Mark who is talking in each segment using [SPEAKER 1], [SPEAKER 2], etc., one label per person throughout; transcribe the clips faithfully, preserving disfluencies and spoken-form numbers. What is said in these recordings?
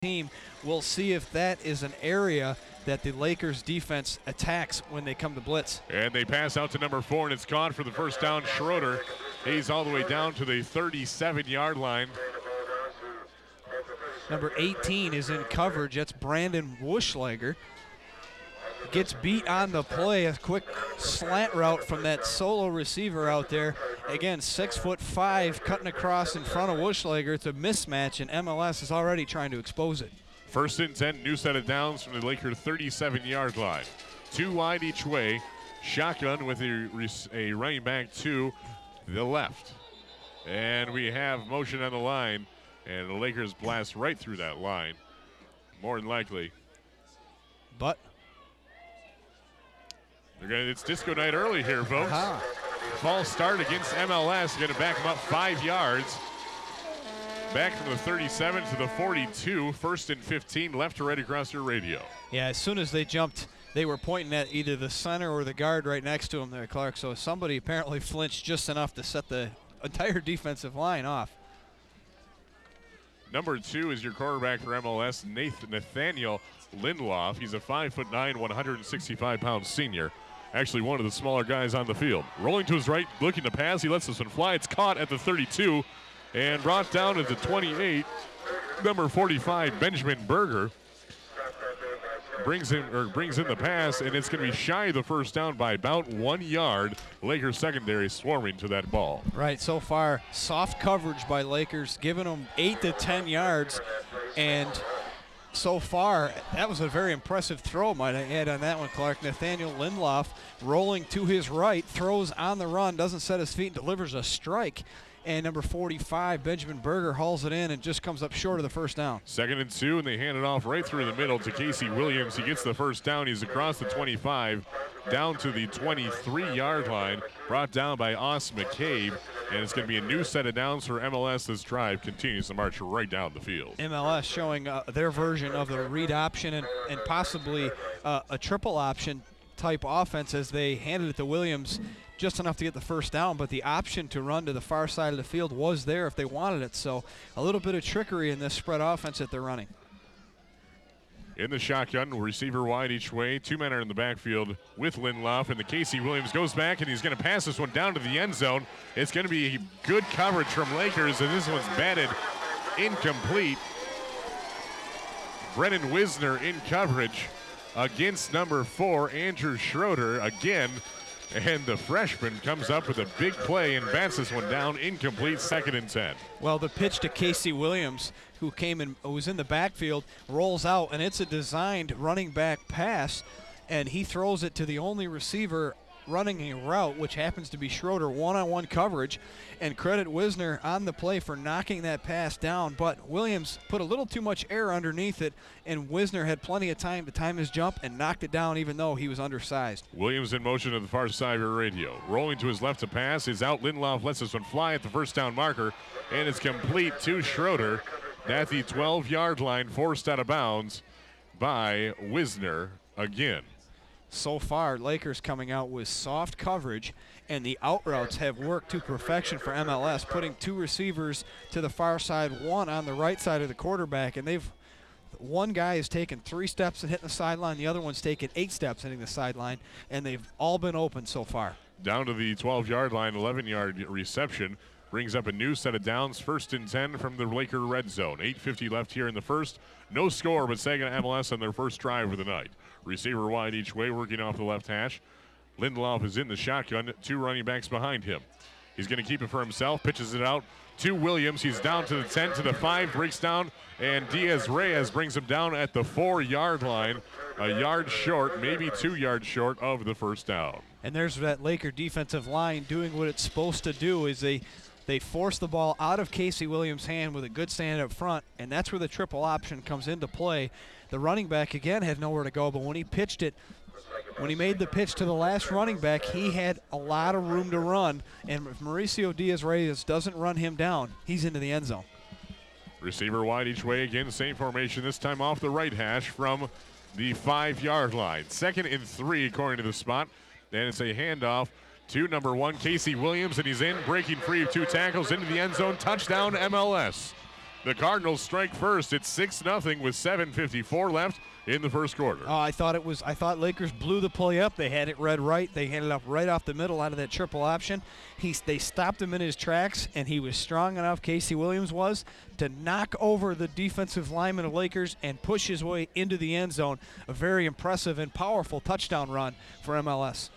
[SPEAKER 1] team. We'll see if that is an area that the Lakers defense attacks when they come to blitz.
[SPEAKER 2] And they pass out to number four, and it's caught for the first down. Schroeder, he's all the way down to the thirty-seven-yard line.
[SPEAKER 1] Number eighteen is in coverage. That's Brandon Wuschlager. Gets beat on the play. A quick slant route from that solo receiver out there. Again, six foot five, cutting across in front of Wuschlager. It's a mismatch, and M L S is already trying to expose it.
[SPEAKER 2] First and ten, new set of downs from the Lakers thirty-seven-yard line. Two wide each way. Shotgun with a, a running back to the left. And we have motion on the line, and the Lakers blast right through that line, more than likely.
[SPEAKER 1] But
[SPEAKER 2] they're gonna, it's disco night early here, folks.
[SPEAKER 1] Aha.
[SPEAKER 2] False start against M L S. Going to back them up five yards. Back from the thirty-seven to the forty-two. First and fifteen, left to right across your radio.
[SPEAKER 1] Yeah, as soon as they jumped, they were pointing at either the center or the guard right next to him there, Clark. So somebody apparently flinched just enough to set the entire defensive line off.
[SPEAKER 2] Number two is your quarterback for M L S, Nathan, Nathaniel Lindloff. He's a five foot nine, one hundred sixty-five pound senior. Actually one of the smaller guys on the field. Rolling to his right, looking to pass. He lets this one fly. It's caught at the thirty-two and brought down at the twenty-eight. Number forty-five, Benjamin Berger, brings in or brings in the pass, and it's going to be shy of the first down by about one yard. Lakers secondary swarming to that ball.
[SPEAKER 1] Right, so far, soft coverage by Lakers, giving them eight to ten yards, and so far, that was a very impressive throw, might I add, on that one, Clark. Nathaniel Lindloff rolling to his right, throws on the run, doesn't set his feet, and delivers a strike. And number forty-five, Benjamin Berger, hauls it in and just comes up short of the first down.
[SPEAKER 2] Second and two, and they hand it off right through the middle to Casey Williams. He gets the first down. He's across the twenty-five, down to the twenty-three-yard line, brought down by Os McCabe. And it's going to be a new set of downs for M L S. This drive continues to march right down the field.
[SPEAKER 1] M L S showing uh, their version of the read option and, and possibly uh, a triple option type offense as they handed it to Williams just enough to get the first down, but the option to run to the far side of the field was there if they wanted it. So a little bit of trickery in this spread offense that they're running.
[SPEAKER 2] In the shotgun, receiver wide each way. Two men are in the backfield with Lindloff, and the Casey Williams goes back, and he's going to pass this one down to the end zone. It's going to be good coverage from Lakers, and this one's batted incomplete. Brennan Wisner in coverage against number four, Andrew Schroeder, again. And the freshman comes up with a big play and bats this one down, incomplete, second and ten.
[SPEAKER 1] Well, the pitch to Casey Williams, who came in, who was in the backfield, rolls out, and it's a designed running back pass, and he throws it to the only receiver running a route, which happens to be Schroeder, one-on-one coverage, and credit Wisner on the play for knocking that pass down, but Williams put a little too much air underneath it, and Wisner had plenty of time to time his jump and knocked it down even though he was undersized.
[SPEAKER 2] Williams in motion to the far side of your radio. Rolling to his left to pass. Is out. Lindloff lets this one fly at the first down marker, and it's complete to Schroeder at the twelve-yard line, forced out of bounds by Wisner again.
[SPEAKER 1] So far, Lakers coming out with soft coverage, and the out routes have worked to perfection for M L S, putting two receivers to the far side, one on the right side of the quarterback, and they've one guy has taken three steps and hitting the sideline, the other one's taken eight steps hitting the sideline, and they've all been open so far. Down
[SPEAKER 2] to the twelve-yard line, eleven-yard reception. Brings up a new set of downs, first and ten from the Laker red zone. eight fifty left here in the first. No score, but Saginaw M L S on their first drive of the night. Receiver wide each way, working off the left hash. Lindloff is in the shotgun, two running backs behind him. He's going to keep it for himself, pitches it out to Williams. He's down to the ten, to the five, breaks down, and Diaz-Reyes brings him down at the four-yard line, a yard short, maybe two yards short of the first down.
[SPEAKER 1] And there's that Laker defensive line doing what it's supposed to do, is they They force the ball out of Casey Williams' hand with a good stand up front, and that's where the triple option comes into play. The running back, again, had nowhere to go, but when he pitched it, when he made the pitch to the last running back, he had a lot of room to run, and if Mauricio Diaz-Reyes doesn't run him down, he's into the end zone.
[SPEAKER 2] Receiver wide each way, again, same formation, this time off the right hash from the five-yard line. Second and three, according to the spot, and it's a handoff to number one, Casey Williams, and he's in, breaking free of two tackles into the end zone. Touchdown, M L S. The Cardinals strike first. It's six nothing with seven fifty-four left in the first quarter.
[SPEAKER 1] Oh, I thought it was. I thought Lakers blew the play up. They had it read right. They had it up right off the middle out of that triple option. He, they stopped him in his tracks, and he was strong enough. Casey Williams was to knock over the defensive lineman of Lakers and push his way into the end zone. A very impressive and powerful touchdown run for M L S.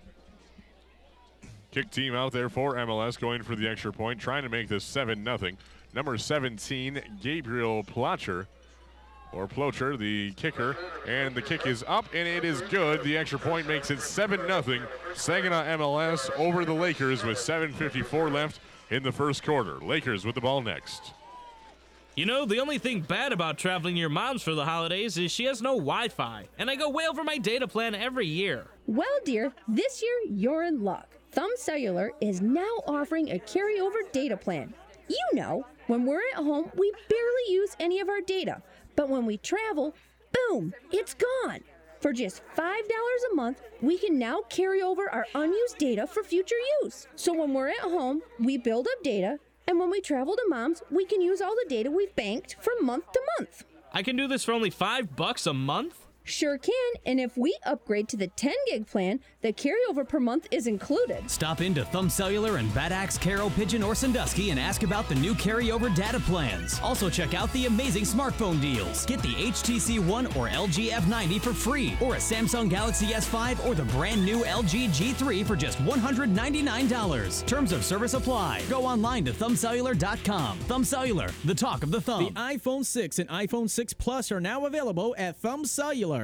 [SPEAKER 2] Kick team out there for M L S going for the extra point, trying to make this seven nothing. Number seventeen, Gabriel Plocher. Or Plocher, the kicker, and the kick is up, and it is good. The extra point makes it seven nothing. Saginaw M L S over the Lakers with seven fifty-four left in the first quarter. Lakers with the ball next.
[SPEAKER 3] You know, the only thing bad about traveling to your mom's for the holidays is she has no Wi-Fi, and I go way over my data plan every year.
[SPEAKER 4] Well, dear, this year you're in luck. Thumb Cellular is now offering a carryover data plan. You know, when we're at home, we barely use any of our data. But when we travel, boom, it's gone. For just five dollars a month, we can now carry over our unused data for future use. So when we're at home, we build up data, and when we travel to mom's, we can use all the data we've banked from month to month.
[SPEAKER 3] I can do this for only five bucks a month?
[SPEAKER 4] Sure can, and if we upgrade to the ten gig plan, the carryover per month is included.
[SPEAKER 5] Stop into Thumb Cellular in Bad Axe, Carroll, Pigeon, or Sandusky and ask about the new carryover data plans. Also check out the amazing smartphone deals. Get the H T C One or L G F ninety for free, or a Samsung Galaxy S five or the brand new L G G three for just one hundred ninety-nine dollars. Terms of service apply. Go online to thumb cellular dot com. Thumb Cellular, the talk of the thumb.
[SPEAKER 6] The iPhone six and iPhone six Plus are now available at Thumb Cellular.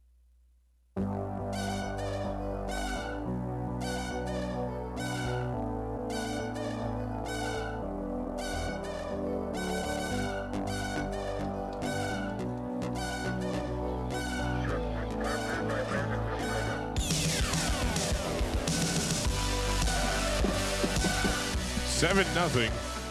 [SPEAKER 2] seven nothing.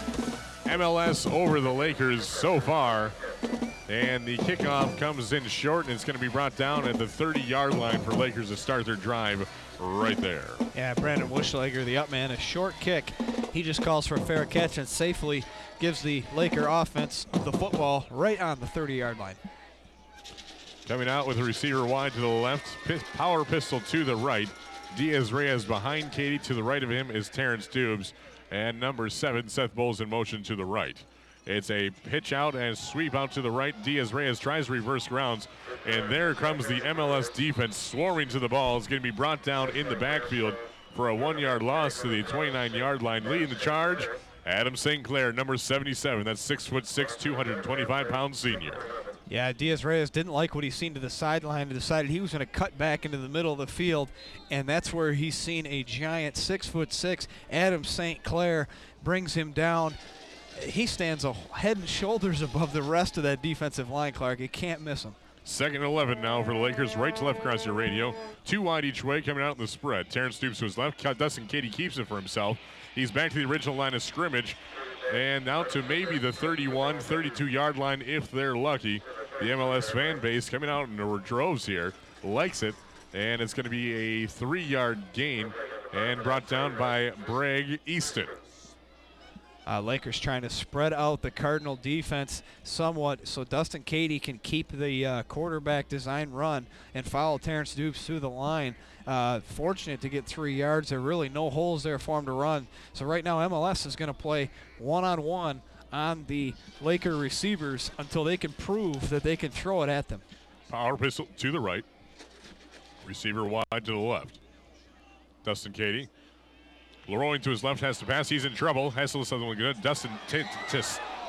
[SPEAKER 2] M L S over the Lakers so far. And the kickoff comes in short, and it's going to be brought down at the thirty-yard line for Lakers to start their drive right there.
[SPEAKER 1] Yeah, Brandon Wuschlager, the up man, a short kick. He just calls for a fair catch and safely gives the Laker offense the football right on the thirty-yard line.
[SPEAKER 2] Coming out with a receiver wide to the left, power pistol to the right. Diaz-Reyes behind Katie. To the right of him is Terrence Dubes. And number seven, Seth Bowles in motion to the right. It's a pitch out and sweep out to the right. Diaz-Reyes tries to reverse grounds. And there comes the M L S defense swarming to the ball. It's going to be brought down in the backfield for a one-yard loss to the twenty-nine-yard line. Leading the charge, Adam Saint Clair, number seventy-seven. That's six foot six, two hundred twenty-five pound senior.
[SPEAKER 1] Yeah, Diaz-Reyes didn't like what he seen to the sideline and decided he was going to cut back into the middle of the field, and that's where he's seen a giant six foot six Adam Saint Clair brings him down. He stands a head and shoulders above the rest of that defensive line, Clark. You can't miss him.
[SPEAKER 2] Second and eleven now for the Lakers, right to left across your radio. Two wide each way coming out in the spread. Terrence Stoops to his left. Dustin Katie keeps it for himself. He's back to the original line of scrimmage. And now to maybe the thirty-one, thirty-two-yard line if they're lucky. The M L S fan base coming out in droves here, likes it. And it's going to be a three-yard gain and brought down by Bragg Easton.
[SPEAKER 1] Uh, Lakers trying to spread out the Cardinal defense somewhat so Dustin Katie can keep the uh, quarterback design run and follow Terrence Dupes through the line. Uh, fortunate to get three yards. There are really no holes there for him to run. So right now M L S is going to play one-on-one on the Laker receivers until they can prove that they can throw it at them.
[SPEAKER 2] Power pistol to the right. Receiver wide to the left. Dustin Katie. Leroy to his left has to pass. He's in trouble. Hessel is something good. Dustin t- t-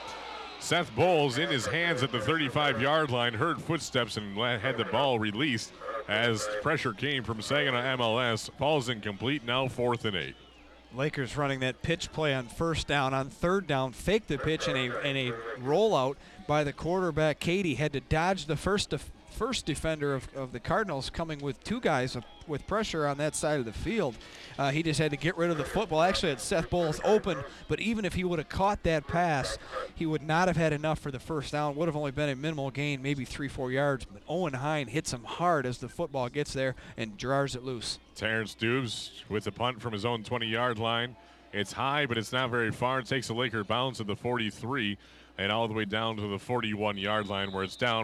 [SPEAKER 2] Seth Bowles in his hands at the thirty-five-yard line. Heard footsteps and had the ball released as pressure came from Saginaw M L S. Ball's incomplete. Now fourth and eight.
[SPEAKER 1] Lakers running that pitch play on first down. On third down, fake the pitch and a and a rollout by the quarterback. Katie had to dodge the first def- first defender of, of the Cardinals coming with two guys with pressure on that side of the field. Uh, he just had to get rid of the football. Actually, had Seth Bowles open, but even if he would have caught that pass, he would not have had enough for the first down. Would have only been a minimal gain, maybe three, four yards. But Owen Hine hits him hard as the football gets there and jars it loose.
[SPEAKER 2] Terrence Dubes with the punt from his own twenty-yard line. It's high, but it's not very far. It takes a Laker bounce at the forty-three. and all the way down to the forty-one yard line where it's down